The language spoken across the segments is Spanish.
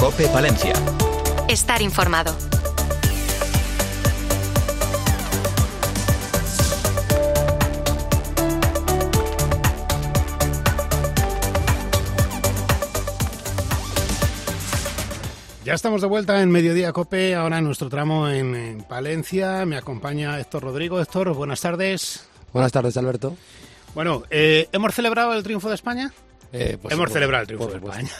COPE Palencia. Estar informado. Ya estamos de vuelta en Mediodía COPE, ahora en nuestro tramo en Palencia. Me acompaña Héctor Rodrigo. Héctor, buenas tardes. Buenas tardes, Alberto. Bueno, ¿hemos celebrado el triunfo de España? Hemos celebrado el triunfo de España.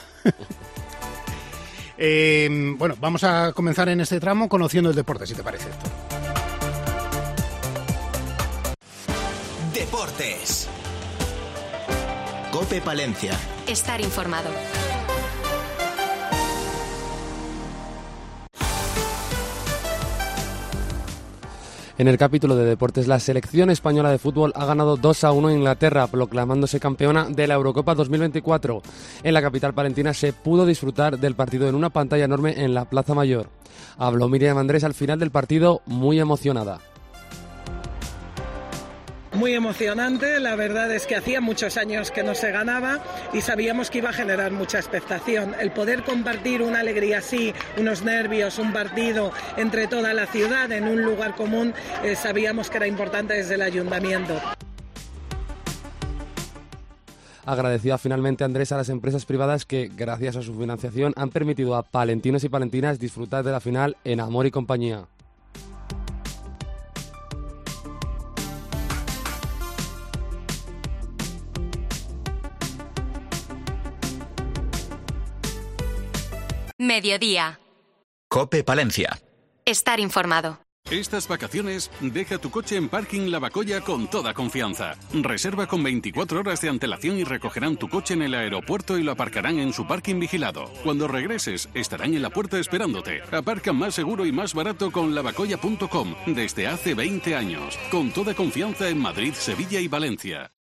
Bueno, vamos a comenzar en este tramo conociendo el deporte, si te parece, Héctor. Deportes. COPE Palencia. Estar informado. En el capítulo de deportes, la selección española de fútbol ha ganado 2-1 en Inglaterra, proclamándose campeona de la Eurocopa 2024. En la capital palentina se pudo disfrutar del partido en una pantalla enorme en la Plaza Mayor. Habló Míriam Andrés al final del partido, muy emocionada. Muy emocionante, la verdad es que hacía muchos años que no se ganaba y sabíamos que iba a generar mucha expectación. El poder compartir una alegría así, unos nervios, un partido entre toda la ciudad en un lugar común, sabíamos que era importante desde el ayuntamiento. Agradecida finalmente Andrés a las empresas privadas que, gracias a su financiación, han permitido a palentinos y palentinas disfrutar de la final en amor y compañía. Mediodía. COPE Palencia. Estar informado. Estas vacaciones, deja tu coche en Parking Lavacolla con toda confianza. Reserva con 24 horas de antelación y recogerán tu coche en el aeropuerto y lo aparcarán en su parking vigilado. Cuando regreses, estarán en la puerta esperándote. Aparcan más seguro y más barato con lavacolla.com desde hace 20 años. Con toda confianza en Madrid, Sevilla y Valencia.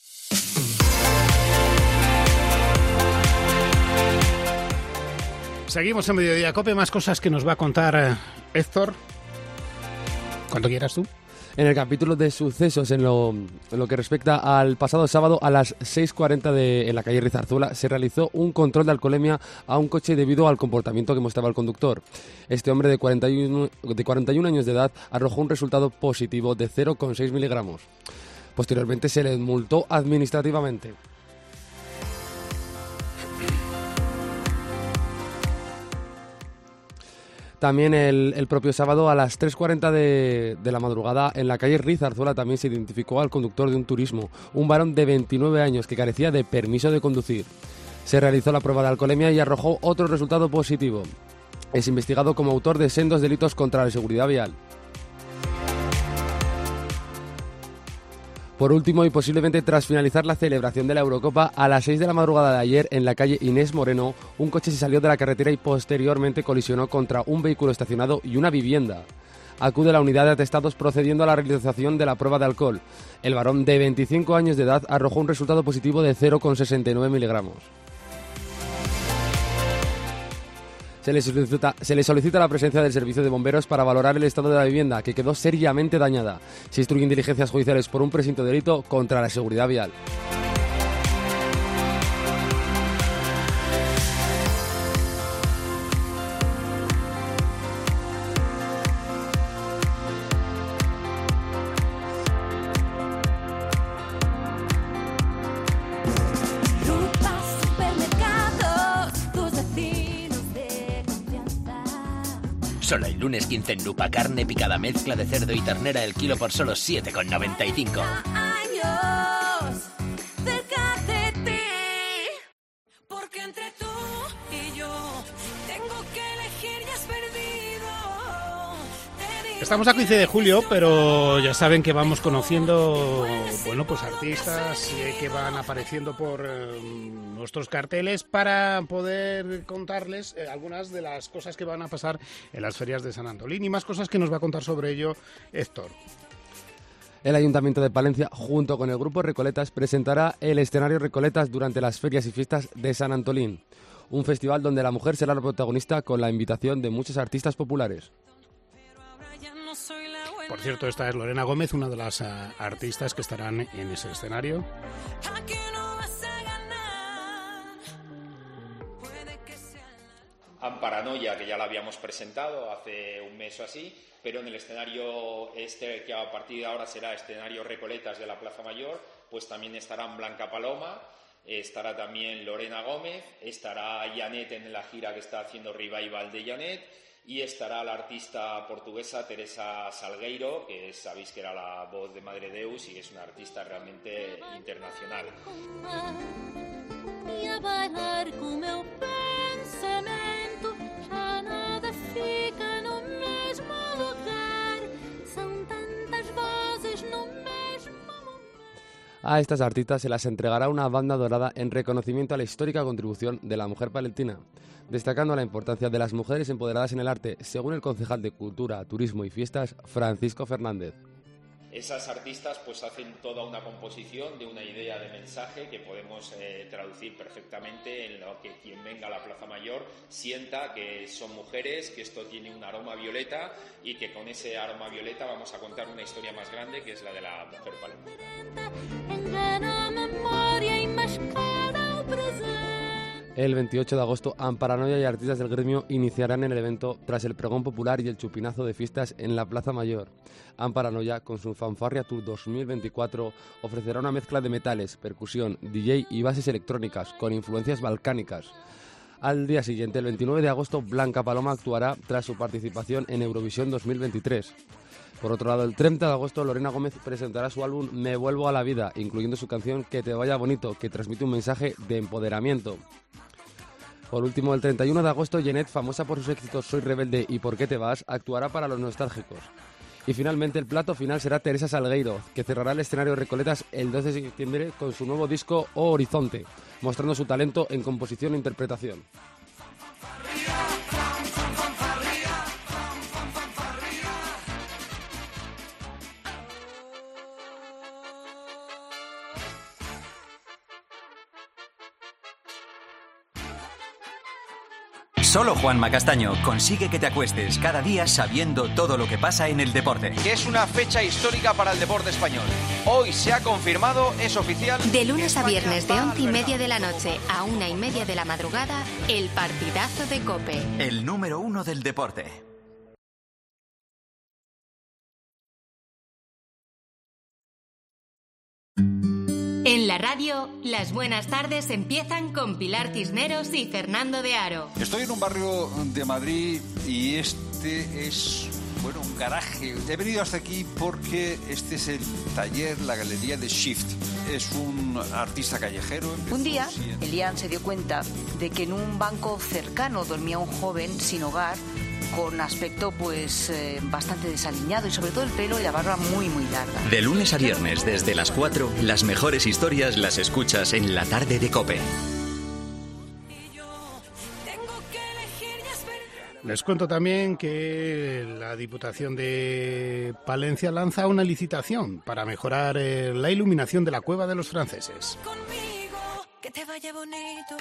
Seguimos en Mediodía COPE, más cosas que nos va a contar Héctor. Cuando quieras tú. En el capítulo de sucesos, en lo que respecta al pasado sábado a las 6:40 en la calle Rizarzuela, se realizó un control de alcoholemia a un coche debido al comportamiento que mostraba el conductor. Este hombre de 41 años de edad arrojó un resultado positivo de 0,6 miligramos. Posteriormente se le multó administrativamente. También el propio sábado a las 3:40 de la madrugada en la calle Rizarzuela también se identificó al conductor de un turismo, un varón de 29 años que carecía de permiso de conducir. Se realizó la prueba de alcoholemia y arrojó otro resultado positivo. Es investigado como autor de sendos delitos contra la seguridad vial. Por último, y posiblemente tras finalizar la celebración de la Eurocopa, a las 6 de la madrugada de ayer, en la calle Inés Moreno, un coche se salió de la carretera y posteriormente colisionó contra un vehículo estacionado y una vivienda. Acude la unidad de atestados procediendo a la realización de la prueba de alcohol. El varón de 25 años de edad arrojó un resultado positivo de 0,69 miligramos. Se le solicita la presencia del servicio de bomberos para valorar el estado de la vivienda, que quedó seriamente dañada. Se instruyen diligencias judiciales por un presunto delito contra la seguridad vial. Solo el lunes 15 en Lupa, carne picada, mezcla de cerdo y ternera el kilo por solo 7,95. Años cerca de ti, porque entre tú y yo tengo que elegir y has perdido. Estamos a 15 de julio, pero ya saben que vamos conociendo, bueno, pues artistas que van apareciendo por nuestros carteles para poder contarles algunas de las cosas que van a pasar en las ferias de San Antolín y más cosas que nos va a contar sobre ello Héctor. El Ayuntamiento de Palencia, junto con el Grupo Recoletas, presentará el escenario Recoletas durante las ferias y fiestas de San Antolín, un festival donde la mujer será la protagonista con la invitación de muchos artistas populares. Por cierto, esta es Lorena Gómez, una de las artistas que estarán en ese escenario. Amparanoia, que ya la habíamos presentado hace un mes o así, pero en el escenario que a partir de ahora será escenario Recoletas de la Plaza Mayor, pues también estarán Blanca Paloma, estará también Lorena Gómez, estará Janet en la gira que está haciendo Revival de Janet, y estará la artista portuguesa Teresa Salgueiro, que sabéis que era la voz de Madre Deus y es una artista realmente internacional. A estas artistas se las entregará una banda dorada en reconocimiento a la histórica contribución de la mujer palentina, destacando la importancia de las mujeres empoderadas en el arte, según el concejal de Cultura, Turismo y Fiestas, Francisco Fernández. Esas artistas pues hacen toda una composición de una idea de mensaje que podemos traducir perfectamente en lo que quien venga a la Plaza Mayor sienta que son mujeres, que esto tiene un aroma violeta y que con ese aroma violeta vamos a contar una historia más grande, que es la de la mujer palentina. El 28 de agosto, Amparanoia y artistas del gremio iniciarán el evento tras el pregón popular y el chupinazo de fiestas en la Plaza Mayor. Amparanoia, con su Fanfarria Tour 2024, ofrecerá una mezcla de metales, percusión, DJ y bases electrónicas, con influencias balcánicas. Al día siguiente, el 29 de agosto, Blanca Paloma actuará tras su participación en Eurovisión 2023. Por otro lado, el 30 de agosto, Lorena Gómez presentará su álbum Me Vuelvo a la Vida, incluyendo su canción Que te vaya bonito, que transmite un mensaje de empoderamiento. Por último, el 31 de agosto, Janet, famosa por sus éxitos Soy Rebelde y ¿Por qué te vas?, actuará para los nostálgicos. Y finalmente, el plato final será Teresa Salgueiro, que cerrará el escenario Recoletas el 12 de septiembre con su nuevo disco O Horizonte, mostrando su talento en composición e interpretación. Solo Juanma Castaño consigue que te acuestes cada día sabiendo todo lo que pasa en el deporte. Que es una fecha histórica para el deporte español. Hoy se ha confirmado, es oficial. De lunes a viernes de 11:30 de la noche a 1:30 de la madrugada, el partidazo de COPE. El número 1 del deporte. En la radio, las buenas tardes empiezan con Pilar Cisneros y Fernando de Aro. Estoy en un barrio de Madrid y este es, bueno, un garaje. He venido hasta aquí porque este es el taller, la galería de Shift. Es un artista callejero. Un día, Elian se dio cuenta de que en un banco cercano dormía un joven sin hogar, con aspecto bastante desaliñado y sobre todo el pelo y la barba muy larga. De lunes a viernes desde las 4, las mejores historias las escuchas en la tarde de COPE. Les cuento también que la Diputación de Palencia lanza una licitación para mejorar la iluminación de la Cueva de los Franceses. Conmigo, que te vaya bonito.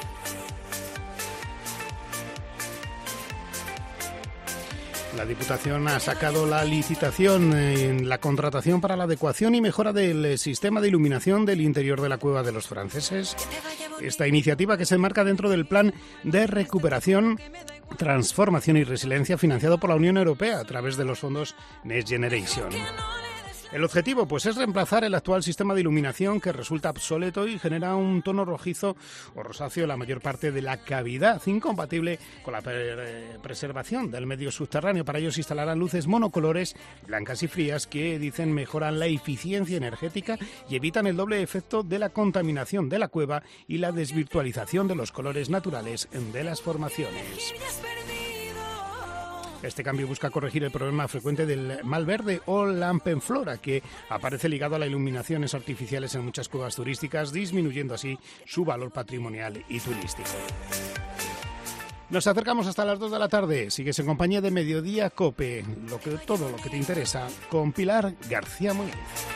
La Diputación ha sacado la licitación en la contratación para la adecuación y mejora del sistema de iluminación del interior de la Cueva de los Franceses. Esta iniciativa, que se enmarca dentro del Plan de Recuperación, Transformación y Resiliencia financiado por la Unión Europea a través de los fondos Next Generation. El objetivo es reemplazar el actual sistema de iluminación, que resulta obsoleto y genera un tono rojizo o rosáceo en la mayor parte de la cavidad, incompatible con la preservación del medio subterráneo. Para ello se instalarán luces monocolores, blancas y frías, que dicen mejoran la eficiencia energética y evitan el doble efecto de la contaminación de la cueva y la desvirtualización de los colores naturales de las formaciones. Este cambio busca corregir el problema frecuente del mal verde o lampenflora, que aparece ligado a las iluminaciones artificiales en muchas cuevas turísticas, disminuyendo así su valor patrimonial y turístico. Nos acercamos hasta las 2 de la tarde. Sigues en compañía de Mediodía COPE, todo lo que te interesa, con Pilar García Muñiz.